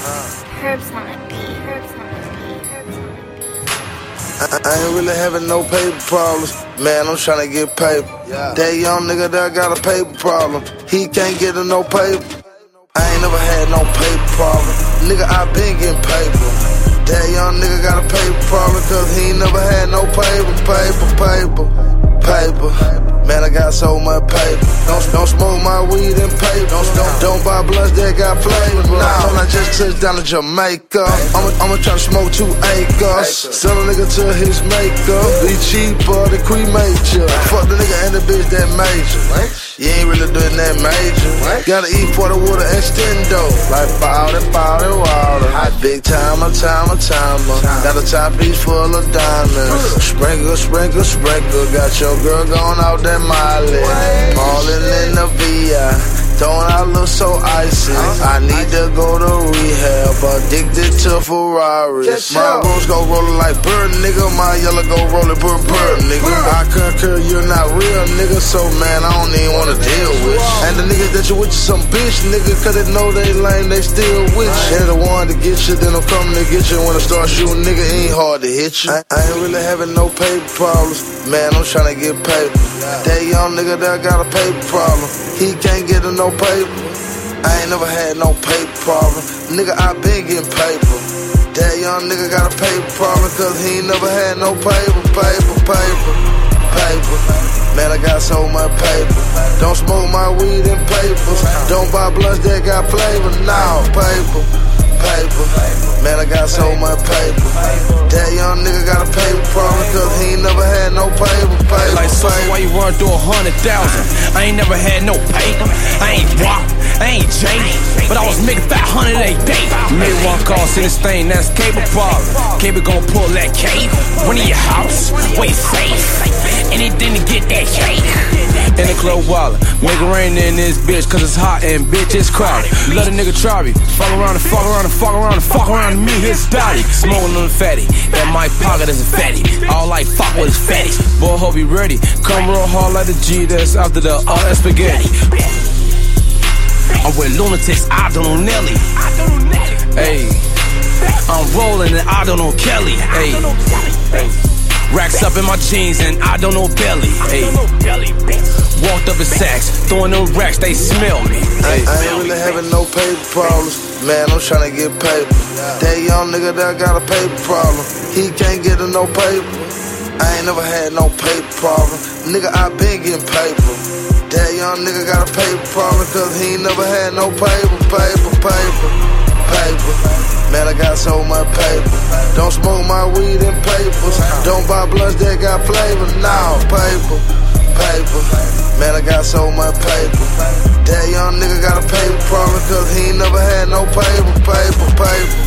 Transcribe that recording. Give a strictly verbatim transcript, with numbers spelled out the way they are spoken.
Herbs on a beat, herbs on a beat, herbs on a beat. I ain't really having no paper problems, man, I'm tryna get paper. Yeah. That young nigga that got a paper problem, he can't get no paper. I ain't never had no paper problem, nigga, I been getting paper. That young nigga got a paper problem, cause he ain't never had no paper, paper, paper, paper. Man, I got so much paper. Don't, don't smoke my weed and paper. Don't, don't, don't buy blunts that got flavor. Nah, I just touched down to Jamaica. I'ma, I'ma try to smoke two acres. Sell a nigga to his makeup. Be cheaper than cremation. Fuck the nigga and the bitch that major. You ain't really doing that major. Gotta eat for the water extendo. Like powder, powder, water. Big timer, timer, timer. Got a top piece full of diamonds. Sprinkle, sprinkle, sprinkle. Got your girl going out there. Molly, falling in the V I, throwing out look so icy. I need to go to rehab, addicted to Ferraris. My rose go rollin' like bird, nigga. My yellow go rollin' bird, bird, nigga. I concur, you're not real, nigga. So man, I don't even wanna deal with you. And the niggas that you with you some bitch, nigga. Cause they know they lame, they still with you. They're the one to get you, then I'm coming to get you. When I start shooting, nigga, it ain't hard to hit you. I, I ain't really having no paper problems, man. I'm tryna get paper. That young nigga that got a paper problem, he can't get no paper. I ain't never had no paper problem, nigga, I been getting paper. That young nigga got a paper problem, cause he ain't never had no paper, paper, paper, paper. Man, I got so much paper. Don't smoke my weed in papers. Don't buy blunts that got flavor, nah, paper, paper. Man, I got so much paper. That young nigga got a paper problem, cause he ain't never had no paper, paper. Like, so why you run through a hundred thousand? I ain't never had no paper. I ain't rock, I ain't Jay, but I was making five hundred a day. Made one call, see this thing, that's cable problem. Cable gon' pull that cake. Run in your house, wait safe. Anything to get that cake. In the club wallet, make it rain in this bitch, cause it's hot and bitch, it's crowded. Let a nigga try me, fuck around and fuck around and fuck around and fuck around and me, his body. Smoking on the fatty, and my pocket is a fatty. All like fuck with his fatty. Boy, hope he ready. Come real hard like the G that's after the all that spaghetti. I'm with lunatics, I don't know Nelly. Hey, I'm rolling and I don't know Kelly. Hey, racks up in my jeans and I don't know belly. Hey, walked up in sacks, throwing them racks, they smell me. I, I ain't really having no paper problems, man, I'm tryna get paper. That young nigga that got a paper problem, he can't get no paper. I ain't never had no paper problem, nigga, I been getting paper. That young nigga got a paper problem, cause he ain't never had no paper, paper, paper, paper. Man, I got so much paper. Don't smoke my weed in papers. Don't buy blunts that got flavor, nah, paper, paper. Man, I got so much paper. That young nigga got a paper problem, cause he ain't never had no paper, paper, paper.